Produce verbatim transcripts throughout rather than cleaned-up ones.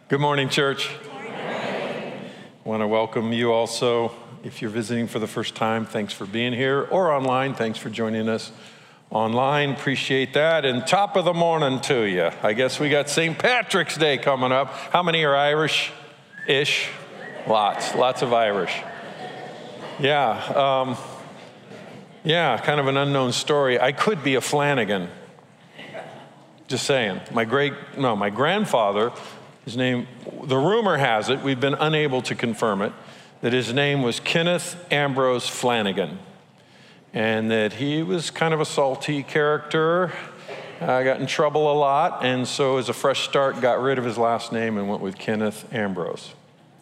Good morning, church. Good morning. I want to welcome you also. If you're visiting for the first time, thanks for being here, or online, thanks for joining us online. Appreciate that. And top of the morning to you. I guess we got Saint Patrick's Day coming up. How many are Irish-ish? Lots, lots of Irish. Yeah, um, yeah, kind of an unknown story. I could be a Flanagan. Just saying. My great, no, my grandfather, his name, the rumor has it, we've been unable to confirm it, that his name was Kenneth Ambrose Flanagan, and that he was kind of a salty character, uh, got in trouble a lot, and so as a fresh start, got rid of his last name and went with Kenneth Ambrose.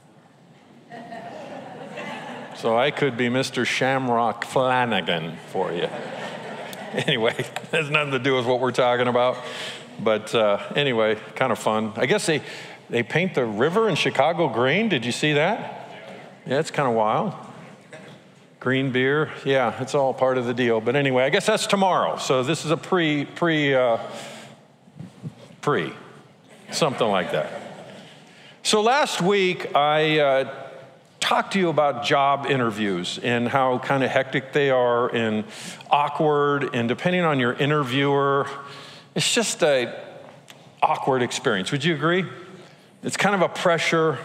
So I could be Mister Shamrock Flanagan for you. Anyway, it has nothing to do with what we're talking about, but uh, anyway, kind of fun. I guess they... They paint the river in Chicago green. Did you see that? Yeah, it's kind of wild. Green beer. Yeah, it's all part of the deal. But anyway, I guess that's tomorrow. So this is a pre, pre, uh, pre, something like that. So last week, I uh, talked to you about job interviews and how kind of hectic they are and awkward. And depending on your interviewer, it's just a awkward experience. Would you agree? It's kind of a pressure.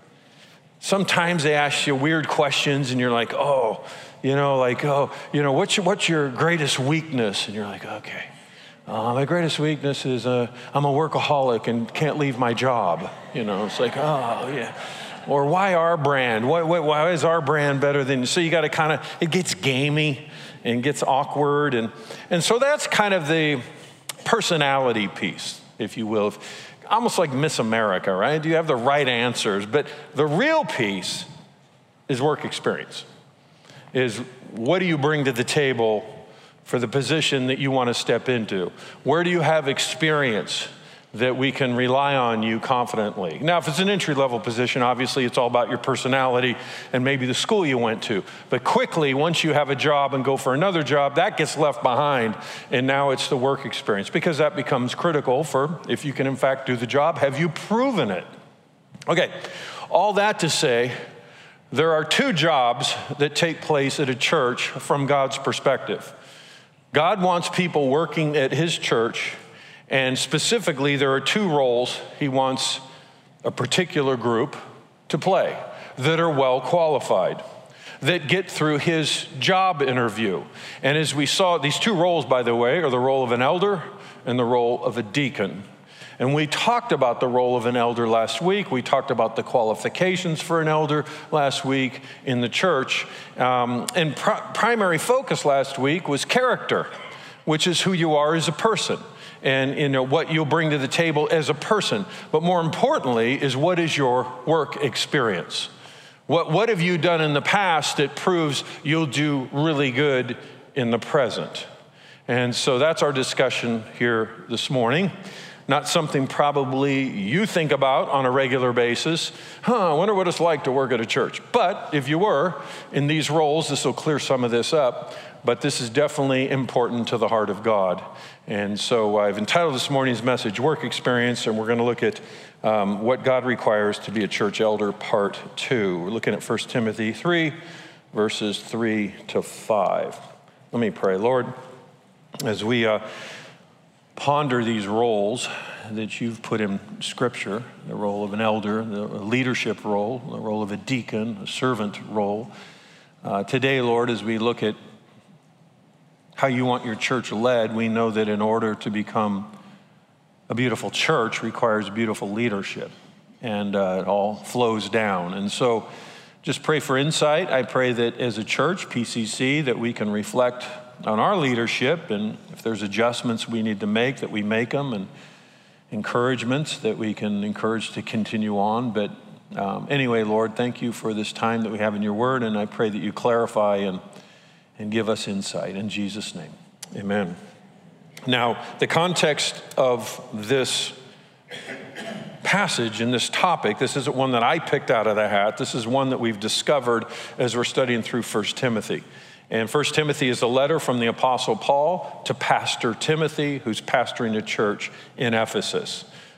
Sometimes they ask you weird questions and you're like, oh, you know, like, oh, you know, what's your, what's your greatest weakness? And you're like, okay, uh, my greatest weakness is uh, I'm a workaholic and can't leave my job. You know, it's like, oh, yeah. Or why our brand? Why, why, why is our brand better than, so you got to kind of, it gets gamey and gets awkward. And, and so that's kind of the personality piece, if you will. Almost like Miss America, right? Do you have the right answers? But the real piece is work experience, is what do you bring to the table for the position that you want to step into? Where do you have experience that we can rely on you confidently? Now, if it's an entry-level position, obviously it's all about your personality and maybe the school you went to. But quickly, once you have a job and go for another job, that gets left behind, and now it's the work experience, because that becomes critical for if you can in fact do the job. Have you proven it? Okay, all that to say, there are two jobs that take place at a church from God's perspective. God wants people working at his church. And specifically, there are two roles he wants a particular group to play that are well qualified, that get through his job interview. And as we saw, these two roles, by the way, are the role of an elder and the role of a deacon. And we talked about the role of an elder last week. We talked about the qualifications for an elder last week in the church. Um, and pr- primary focus last week was character, which is who you are as a person. And you know what you'll bring to the table as a person. But more importantly is, what is your work experience? What, what have you done in the past that proves you'll do really good in the present? And so that's our discussion here this morning. Not something probably you think about on a regular basis. Huh, I wonder what it's like to work at a church. But if you were in these roles, this will clear some of this up. But this is definitely important to the heart of God. And so I've entitled this morning's message, Work Experience, and we're going to look at um, what God requires to be a church elder, part two. We're looking at First Timothy three, verses three to five. Let me pray. Lord, as we uh, ponder these roles that you've put in Scripture, the role of an elder, the leadership role, the role of a deacon, a servant role, uh, today, Lord, as we look at how you want your church led, we know that in order to become a beautiful church requires beautiful leadership, and uh, it all flows down. And so just pray for insight. I pray that as a church, P C C, that we can reflect on our leadership, and if there's adjustments we need to make, that we make them, and encouragements that we can encourage to continue on. But um, anyway, Lord, thank you for this time that we have in your word, and I pray that you clarify and and give us insight. In Jesus' name, amen. Now, the context of this passage and this topic, this isn't one that I picked out of the hat. This is one that we've discovered as we're studying through First Timothy. And First Timothy is a letter from the Apostle Paul to Pastor Timothy, who's pastoring a church in Ephesus.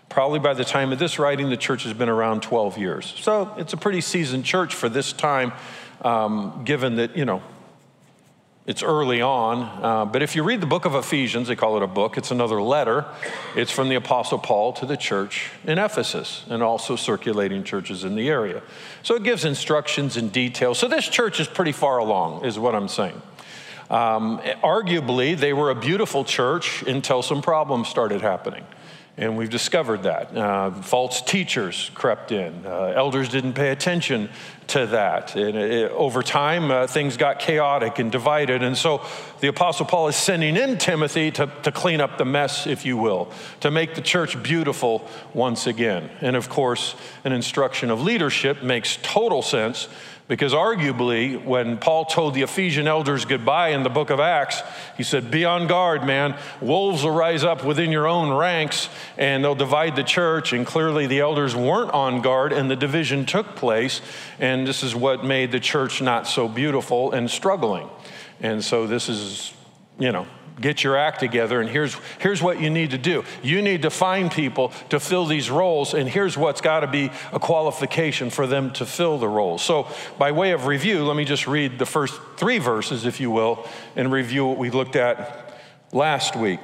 Probably by the time of this writing, the church has been around twelve years. So it's a pretty seasoned church for this time, um, given that, you know, it's early on. Uh, but if you read the book of Ephesians, they call it a book, it's another letter. It's from the Apostle Paul to the church in Ephesus and also circulating churches in the area. So it gives instructions and details. So this church is pretty far along, is what I'm saying. Um, arguably, they were a beautiful church until some problems started happening. And we've discovered that. Uh, false teachers crept in. Uh, elders didn't pay attention to that. And it, over time, uh, things got chaotic and divided. And so the Apostle Paul is sending in Timothy to, to clean up the mess, if you will, to make the church beautiful once again. And of course, an instruction of leadership makes total sense, because arguably, when Paul told the Ephesian elders goodbye in the book of Acts, he said, be on guard, man. Wolves will rise up within your own ranks, and they'll divide the church. And clearly the elders weren't on guard, and the division took place. And this is what made the church not so beautiful and struggling. And so this is, you know, get your act together, and here's, here's what you need to do. You need to find people to fill these roles, and here's what's got to be a qualification for them to fill the roles. So by way of review, let me just read the first three verses, if you will, and review what we looked at last week.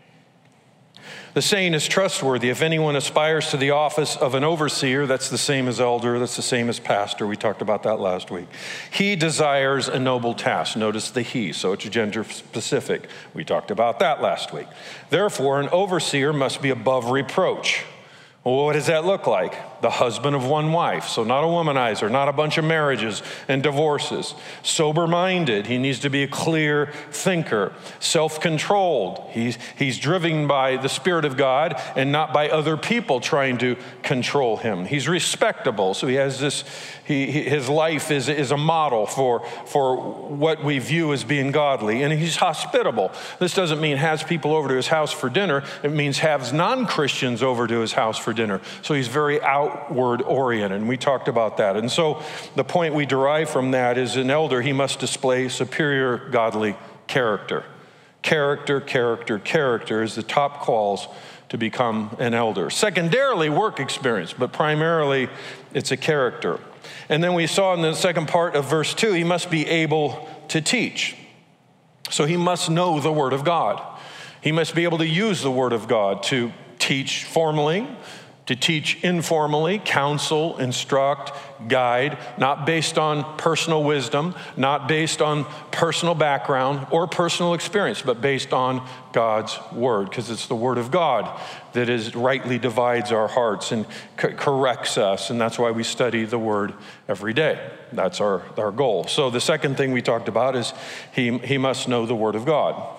The saying is trustworthy. If anyone aspires to the office of an overseer, that's the same as elder, that's the same as pastor. We talked about that last week. He desires a noble task. Notice the he, so it's gender specific. We talked about that last week. Therefore, an overseer must be above reproach. Well, what does that look like? The husband of one wife. So not a womanizer, not a bunch of marriages and divorces. Sober-minded. He needs to be a clear thinker. Self-controlled. He's, he's driven by the Spirit of God and not by other people trying to control him. He's respectable. So he has this, he, his life is, is a model for, for what we view as being godly. And he's hospitable. This doesn't mean has people over to his house for dinner. It means has non-Christians over to his house for dinner. So he's very outward oriented, and we talked about that. And so the point we derive from that is an elder, he must display superior godly character. Character, character, character is the top calls to become an elder. Secondarily, work experience, but primarily it's a character. And then we saw in the second part of verse two, he must be able to teach. So he must know the Word of God. He must be able to use the Word of God to teach formally, to teach informally, counsel, instruct, guide, not based on personal wisdom, not based on personal background or personal experience, but based on God's Word, because it's the Word of God that is rightly divides our hearts and c- corrects us, and that's why we study the Word every day. That's our, our goal. So the second thing we talked about is he, he must know the Word of God.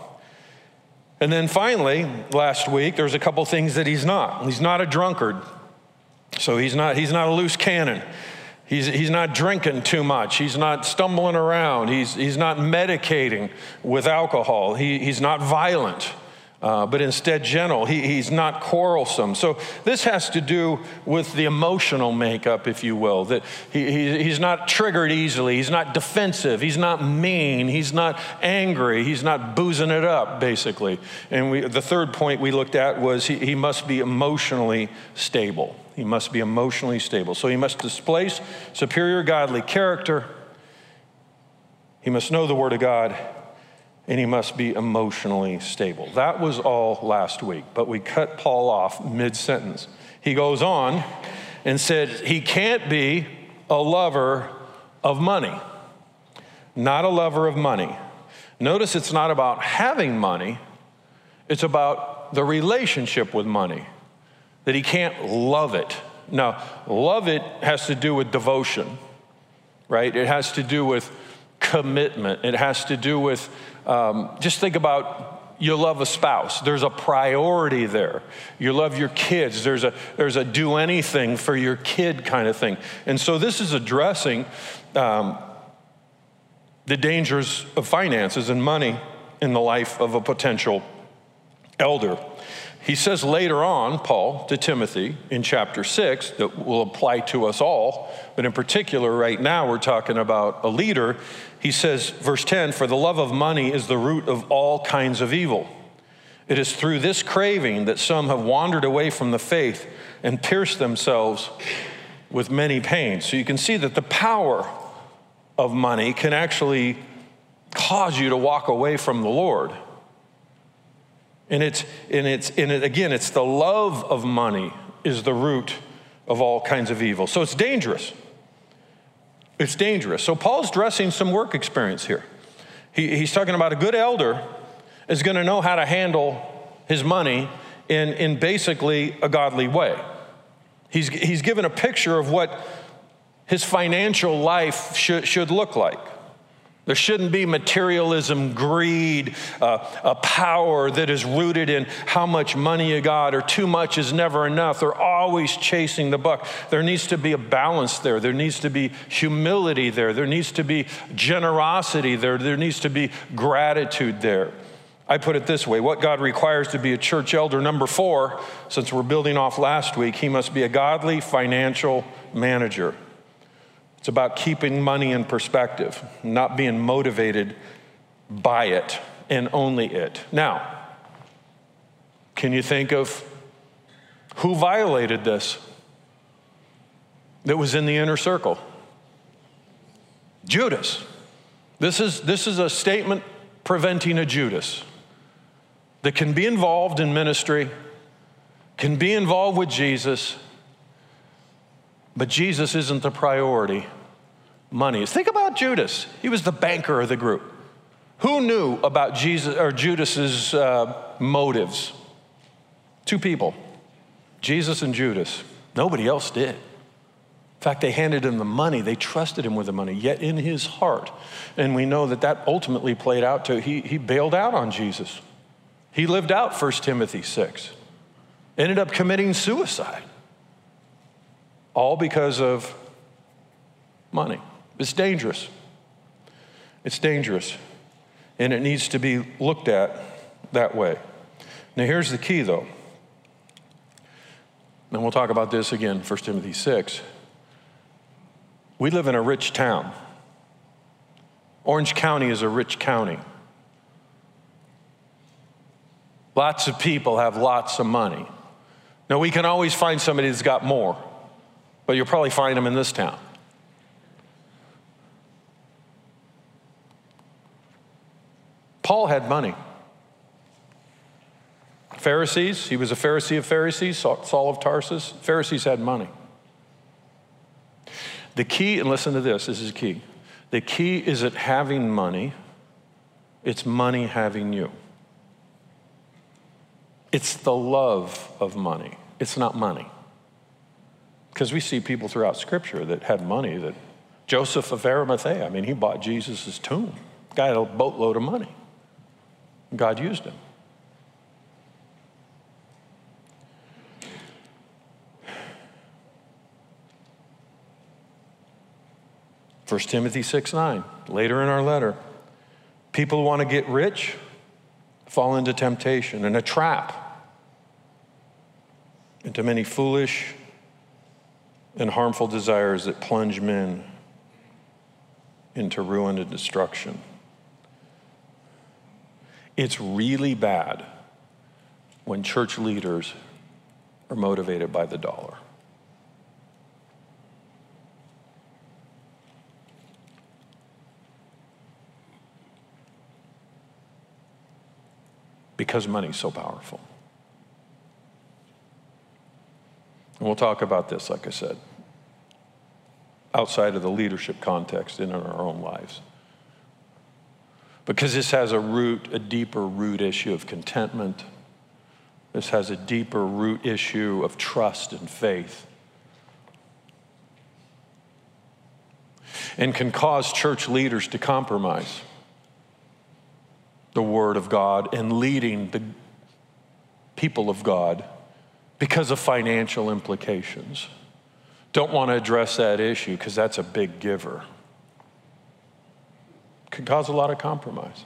And then finally, last week, there's a couple things that he's not. He's not a drunkard. So he's not, he's not a loose cannon. He's, he's not drinking too much. He's not stumbling around. He's, he's not medicating with alcohol. He, he's not violent, uh, but instead gentle. He, he's not quarrelsome. So this has to do with the emotional makeup, if you will, that he, he, he's not triggered easily. He's not defensive. He's not mean. He's not angry. He's not boozing it up, basically. And we, the third point we looked at was he, he must be emotionally stable. He must be emotionally stable. So he must display superior godly character. He must know the Word of God. And he must be emotionally stable. That was all last week, but we cut Paul off mid-sentence. He goes on and said he can't be a lover of money. Not a lover of money. Notice it's not about having money. It's about the relationship with money. That he can't love it. Now, love it has to do with devotion, right? It has to do with commitment. It has to do with, um, just think about you love a spouse. There's a priority there. You love your kids. There's a, there's a do anything for your kid kind of thing. And so this is addressing um, the dangers of finances and money in the life of a potential elder. He says later on, Paul, to Timothy in chapter six, that will apply to us all, but in particular right now we're talking about a leader. He says, verse ten, for the love of money is the root of all kinds of evil. It is through this craving that some have wandered away from the faith and pierced themselves with many pains. So you can see that the power of money can actually cause you to walk away from the Lord. And it's, and it's, and it, again, it's the love of money is the root of all kinds of evil. So it's dangerous. It's dangerous. So Paul's dressing some work experience here. He, he's talking about a good elder is going to know how to handle his money in, in basically a godly way. He's, he's given a picture of what his financial life should, should look like. There shouldn't be materialism, greed, uh, a power that is rooted in how much money you got, or too much is never enough. They're always chasing the buck. There needs to be a balance there. There needs to be humility there. There needs to be generosity there. There needs to be gratitude there. I put it this way: what God requires to be a church elder, number four, since we're building off last week, he must be a godly financial manager. It's about keeping money in perspective, not being motivated by it and only it. Now, can you think of who violated this that was in the inner circle? Judas. This is, this is a statement preventing a Judas that can be involved in ministry, can be involved with Jesus, but Jesus isn't the priority. Money is. Think about Judas. He was the banker of the group. Who knew about Jesus or Judas's uh, motives? Two people, Jesus and Judas. Nobody else did. In fact, they handed him the money. They trusted him with the money, yet in his heart. And we know that that ultimately played out to, he, he bailed out on Jesus. He lived out First Timothy six. Ended up committing suicide. All because of money. It's dangerous. It's dangerous. And it needs to be looked at that way. Now here's the key though. And we'll talk about this again, First Timothy six. We live in a rich town. Orange County is a rich county. Lots of people have lots of money. Now we can always find somebody that's got more, but you'll probably find them in this town. Paul had money. Pharisees, he was a Pharisee of Pharisees, Saul of Tarsus. Pharisees had money. The key, and listen to this, this is key. The key isn't having money, it's money having you. It's the love of money. It's not money. Because we see people throughout Scripture that had money, that Joseph of Arimathea, I mean, he bought Jesus' tomb. Guy had a boatload of money. God used him. First Timothy six nine, later in our letter, people who want to get rich fall into temptation and a trap, into many foolish and harmful desires that plunge men into ruin and destruction. It's really bad when church leaders are motivated by the dollar. Because money's so powerful. And we'll talk about this, like I said, outside of the leadership context and in our own lives. Because this has a root, a deeper root issue of contentment. This has a deeper root issue of trust and faith. And can cause church leaders to compromise the Word of God and leading the people of God because of financial implications. Don't want to address that issue because that's a big giver. Could cause a lot of compromise.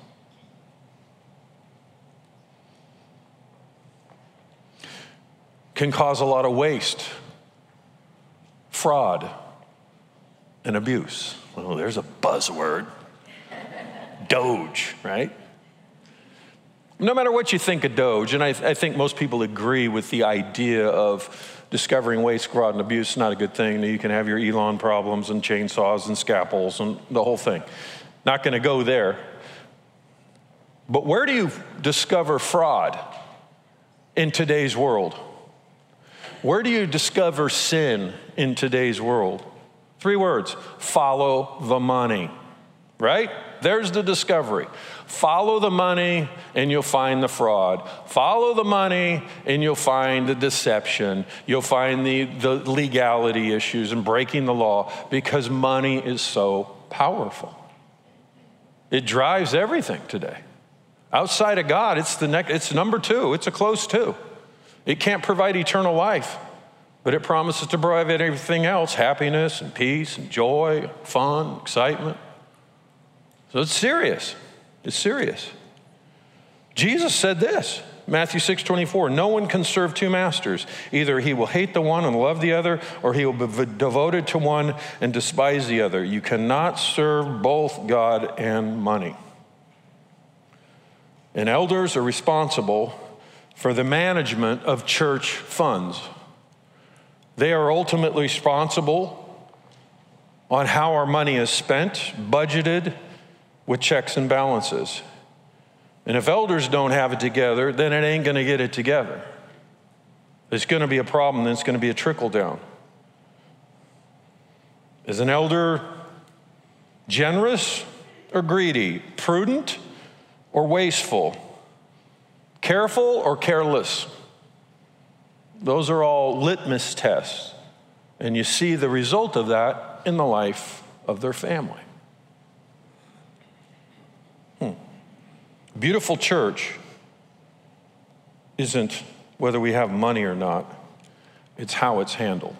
Can cause a lot of waste, fraud, and abuse. Well, there's a buzzword. Doge, right? No matter what you think of Doge, and I, I think most people agree with the idea of discovering waste, fraud, and abuse is not a good thing. You can have your Elon problems and chainsaws and scalpels and the whole thing. Not going to go there. But where do you discover fraud in today's world? Where do you discover sin in today's world? Three words: follow the money, right? There's the discovery. Follow the money and you'll find the fraud. Follow the money and you'll find the deception. You'll find the, the legality issues and breaking the law, because money is so powerful. It drives everything today. Outside of God, it's the next, it's number two. It's a close two. It can't provide eternal life, but it promises to provide everything else: happiness and peace and joy, fun, excitement. So it's serious. It's serious. Jesus said this, Matthew six twenty-four, no one can serve two masters. Either he will hate the one and love the other, or he will be devoted to one and despise the other. You cannot serve both God and money. And elders are responsible for the management of church funds. They are ultimately responsible on how our money is spent, budgeted, with checks and balances. And if elders don't have it together, then it ain't going to get it together. There's going to be a problem, then it's going to be a trickle down. Is an elder generous or greedy? Prudent or wasteful? Careful or careless? Those are all litmus tests. And you see the result of that in the life of their family. Hmm. Beautiful church isn't whether we have money or not. It's how it's handled.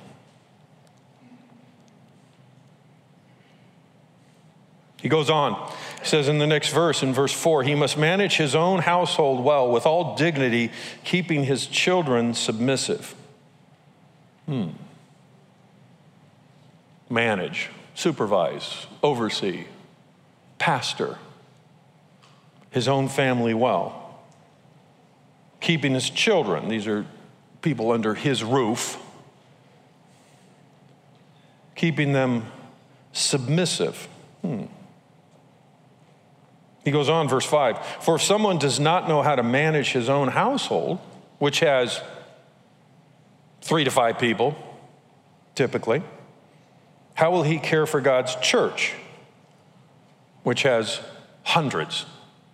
He goes on. He says in the next verse, in verse four, he must manage his own household well with all dignity, keeping his children submissive. Hmm. Manage, supervise, oversee, pastor his own family well. Keeping his children, these are people under his roof, keeping them submissive. Hmm. He goes on, verse five, for if someone does not know how to manage his own household, which has three to five people, typically, how will he care for God's church, which has hundreds?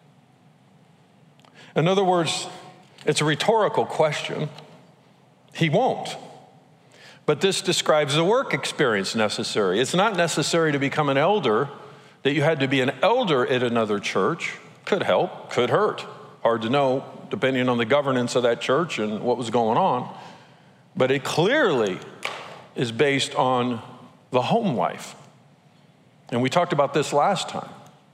In other words, it's a rhetorical question. He won't. But this describes the work experience necessary. It's not necessary to become an elder, that you had to be an elder at another church. Could help, could hurt. Hard to know, depending on the governance of that church and what was going on. But it clearly is based on the home life. And we talked about this last time.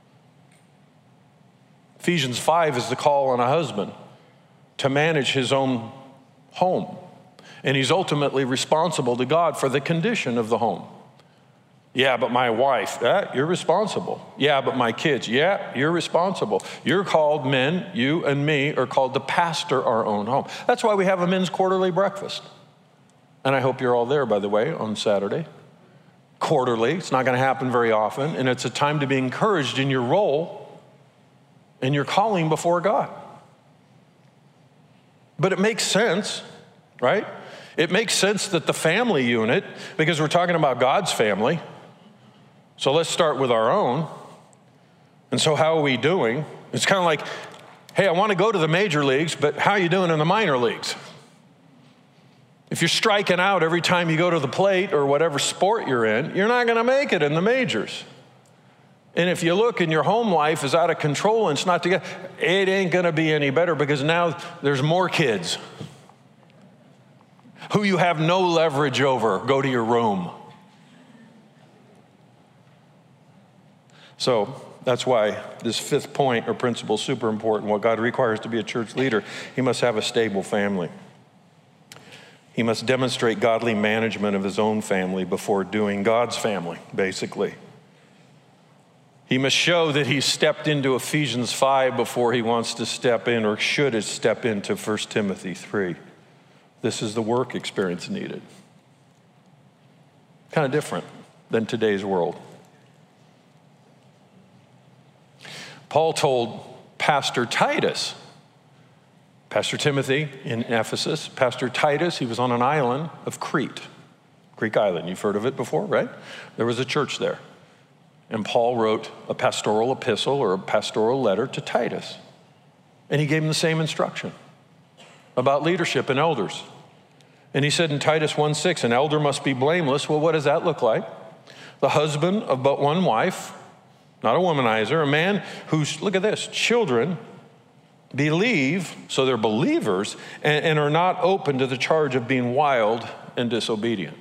Ephesians five is the call on a husband to manage his own home. And he's ultimately responsible to God for the condition of the home. Yeah, but my wife, eh, you're responsible. Yeah, but my kids, yeah, you're responsible. You're called, men, you and me are called to pastor our own home. That's why we have a men's quarterly breakfast. And I hope you're all there, by the way, on Saturday. Quarterly, it's not going to happen very often. And it's a time to be encouraged in your role and your calling before God. But it makes sense, right? It makes sense that the family unit, because we're talking about God's family, so let's start with our own. And so how are we doing? It's kind of like, hey, I want to go to the major leagues, but how are you doing in the minor leagues? If you're striking out every time you go to the plate or whatever sport you're in, you're not going to make it in the majors. And if you look and your home life is out of control and it's not together, it ain't going to be any better, because now there's more kids who you have no leverage over. Go to your room. So that's why this fifth point or principle is super important. What God requires to be a church leader, he must have a stable family. He must demonstrate godly management of his own family before doing God's family, basically. He must show that he stepped into Ephesians five before he wants to step in or should step into First Timothy three. This is the work experience needed. Kind of different than today's world. Paul told Pastor Titus, Pastor Timothy in Ephesus, Pastor Titus, he was on an island of Crete, Greek island. You've heard of it before, right? There was a church there. And Paul wrote a pastoral epistle or a pastoral letter to Titus. And he gave him the same instruction about leadership and elders. And he said in Titus one six, an elder must be blameless. Well, what does that look like? The husband of but one wife, not a womanizer, a man whose, look at this, children believe, so they're believers, and, and are not open to the charge of being wild and disobedient.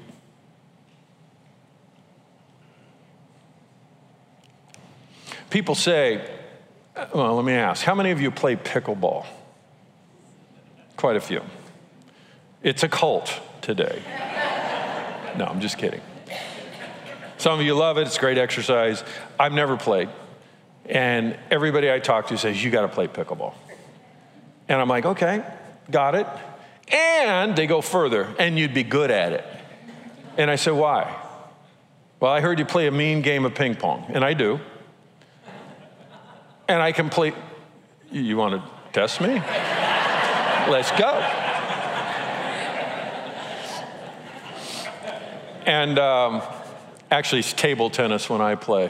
People say, well, let me ask, how many of you play pickleball? Quite a few. It's a cult today. No, I'm just kidding. Some of you love it. It's great exercise. I've never played. And everybody I talk to says, you got to play pickleball. And I'm like, okay, got it. And they go further, and you'd be good at it. And I said, why? Well, I heard you play a mean game of ping pong, and I do. And I can play, you want to test me? Let's go. And um, actually, it's table tennis when I play.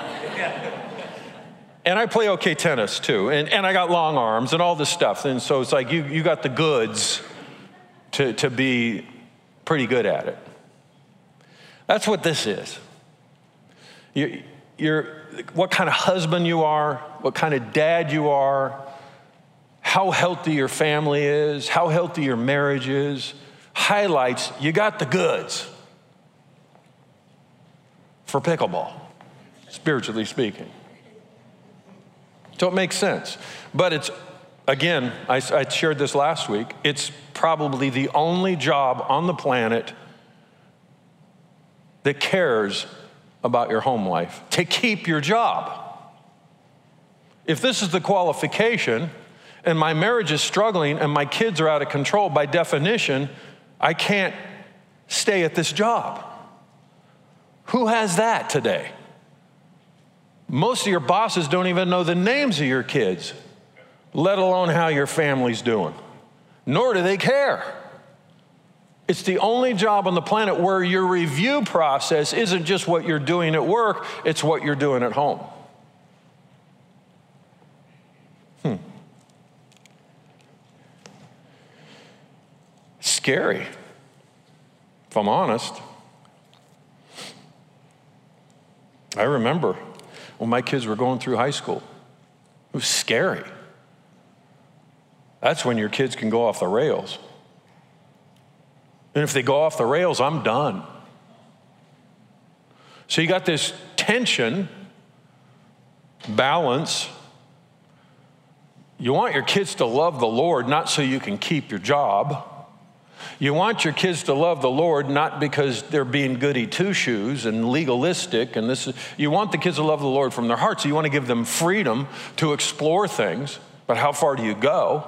And I play okay tennis too. And, and I got long arms and all this stuff. And so it's like you, you got the goods to, to be pretty good at it. That's what this is. You, you're, what kind of husband you are, what kind of dad you are, how healthy your family is, how healthy your marriage is, highlights you got the goods for pickleball, spiritually speaking. So it makes sense. But it's, again, I, I shared this last week, it's probably the only job on the planet that cares about your home life, to keep your job. If this is the qualification, and my marriage is struggling and my kids are out of control, by definition, I can't stay at this job. Who has that today? Most of your bosses don't even know the names of your kids, let alone how your family's doing. Nor do they care. It's the only job on the planet where your review process isn't just what you're doing at work, it's what you're doing at home. Hmm. Scary, if I'm honest. I remember when my kids were going through high school. It was scary. That's when your kids can go off the rails. And if they go off the rails, I'm done. So you got this tension, balance. You want your kids to love the Lord, not so you can keep your job. You want your kids to love the Lord, not because they're being goody two-shoes and legalistic. And this is, you want the kids to love the Lord from their hearts. So you want to give them freedom to explore things. But how far do you go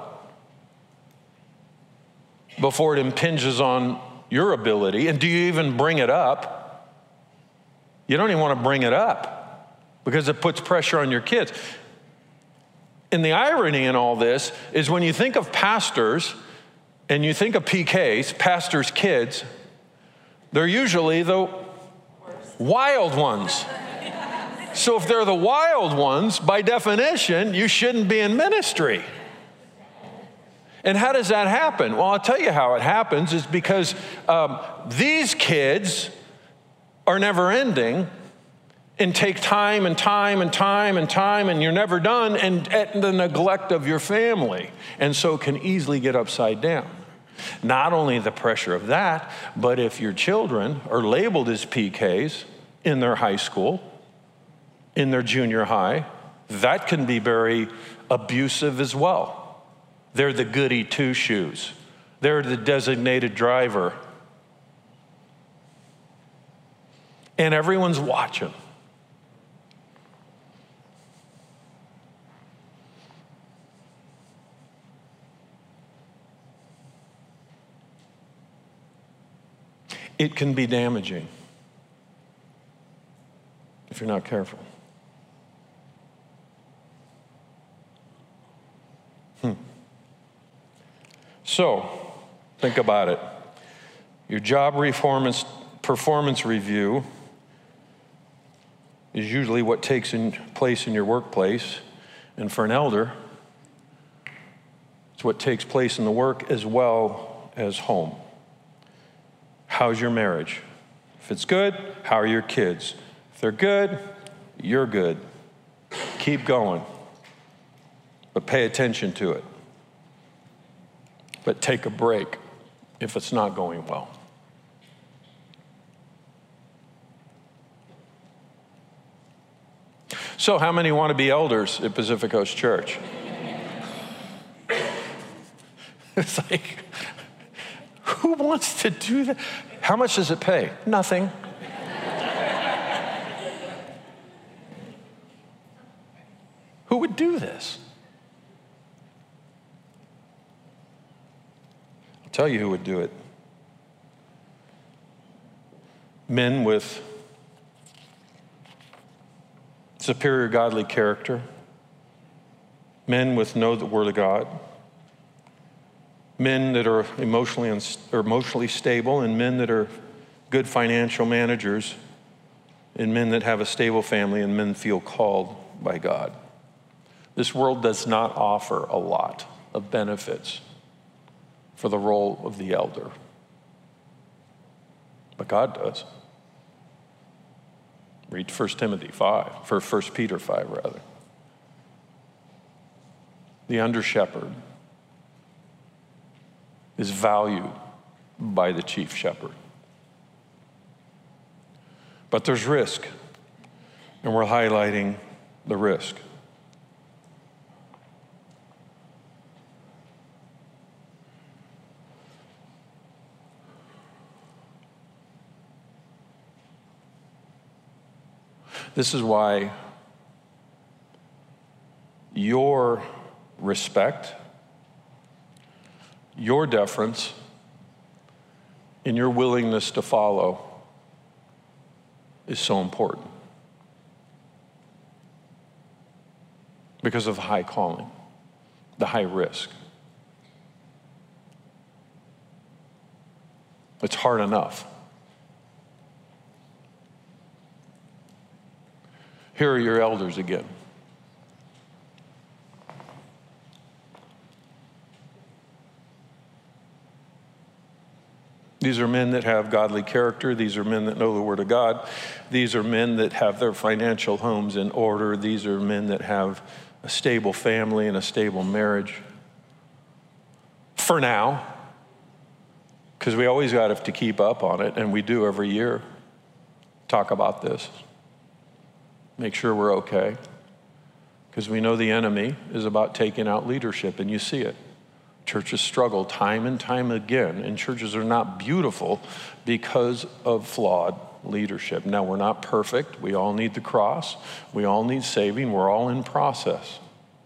before it impinges on your ability? And do you even bring it up? You don't even want to bring it up because it puts pressure on your kids. And the irony in all this is when you think of pastors and you think of P Ks, pastors' kids, they're usually the wild ones. So if they're the wild ones, by definition, you shouldn't be in ministry. And how does that happen? Well, I'll tell you how it happens is because um, these kids are never ending and take time and time and time and time, and you're never done, and at the neglect of your family. And so can easily get upside down. Not only the pressure of that, but if your children are labeled as P Ks in their high school, in their junior high, that can be very abusive as well. They're the goody two-shoes. They're the designated driver. And everyone's watching. it can be damaging if you're not careful. Hmm. So, think about it. Your job performance, performance review is usually what takes in place in your workplace. And for an elder, it's what takes place in the work as well as home. How's your marriage? If it's good, how are your kids? If they're good, you're good. Keep going. But pay attention to it. But take a break if it's not going well. So how many want to be elders at Pacific Coast Church? It's like, who wants to do that? How much does it pay? Nothing. Who would do this? I'll tell you who would do it. Men with superior godly character, men with know the Word of God, men that are emotionally unst- or emotionally stable, and men that are good financial managers, and men that have a stable family, and men feel called by God. This world does not offer a lot of benefits for the role of the elder, but God does. Read First Timothy five, or First Peter five, rather. The under shepherd is valued by the chief shepherd. But there's risk, and we're highlighting the risk. This is why your respect, your deference, and your willingness to follow is so important. Because of the high calling, the high risk. It's hard enough. Here are your elders again. These are men that have godly character. These are men that know the Word of God. These are men that have their financial homes in order. These are men that have a stable family and a stable marriage. For now, because we always got to keep up on it, and we do every year. Talk about this. Make sure we're okay, because we know the enemy is about taking out leadership, and you see it. Churches struggle time and time again, and churches are not beautiful because of flawed leadership. Now, we're not perfect. We all need the cross. We all need saving. We're all in process.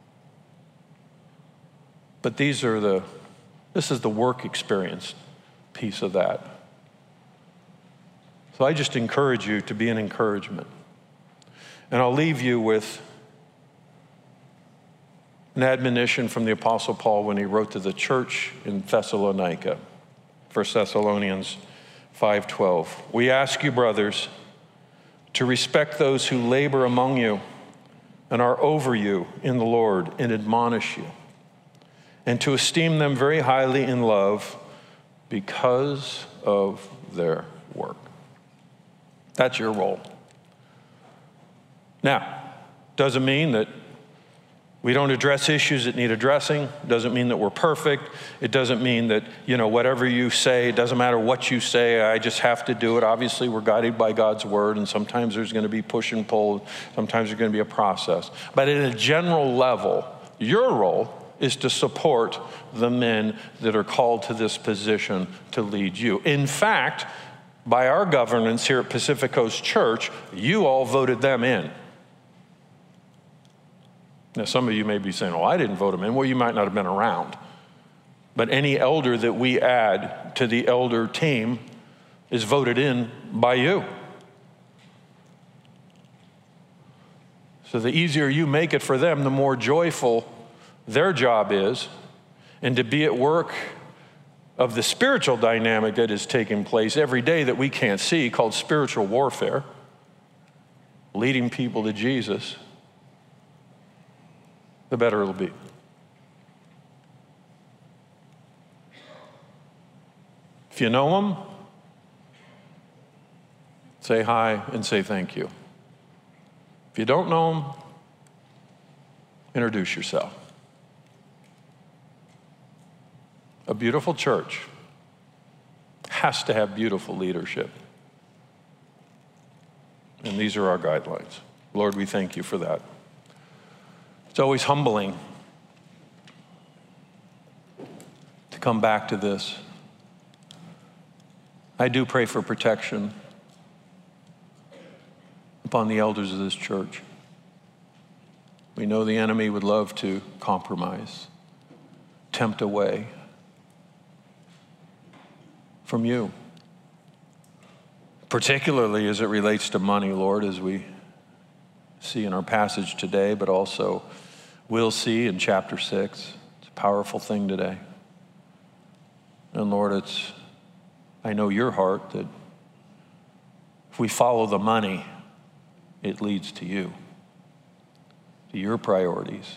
But these are the, this is the work experience piece of that. So I just encourage you to be an encouragement. And I'll leave you with an admonition from the Apostle Paul when he wrote to the church in Thessalonica, First Thessalonians five twelve. We ask you, brothers, to respect those who labor among you and are over you in the Lord and admonish you, and to esteem them very highly in love because of their work. That's your role. Now, doesn't mean that we don't address issues that need addressing. Doesn't mean that we're perfect. It doesn't mean that, you know, whatever you say, it doesn't matter what you say, I just have to do it. Obviously, we're guided by God's word, and sometimes there's going to be push and pull. Sometimes there's going to be a process. But at a general level, your role is to support the men that are called to this position to lead you. In fact, by our governance here at Pacific Coast Church, you all voted them in. Now, some of you may be saying, well, I didn't vote them in. Well, you might not have been around. But any elder that we add to the elder team, is voted in by you. So the easier you make it for them, the more joyful their job is, and to be at work of the spiritual dynamic that is taking place every day that we can't see, called spiritual warfare, leading people to Jesus, the better it'll be. If you know them, say hi and say thank you. If you don't know them, introduce yourself. A beautiful church has to have beautiful leadership. And these are our guidelines. Lord, we thank you for that. It's always humbling to come back to this. I do pray for protection upon the elders of this church. We know the enemy would love to compromise, tempt away from you, particularly as it relates to money, Lord, as we see in our passage today, but also we'll see in chapter six. It's a powerful thing today. And Lord, it's, I know your heart that if we follow the money, it leads to you, to your priorities,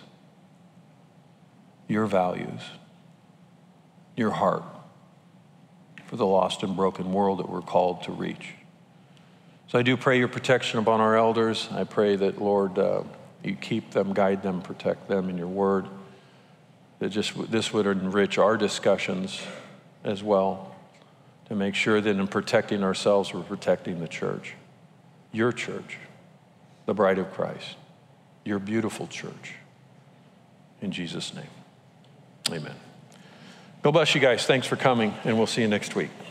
your values, your heart for the lost and broken world that we're called to reach. So I do pray your protection upon our elders. I pray that, Lord, uh, you keep them, guide them, protect them in your word. That just this would enrich our discussions as well, to make sure that in protecting ourselves, we're protecting the church, your church, the bride of Christ, your beautiful church. In Jesus' name, amen. God bless you guys. Thanks for coming, and we'll see you next week.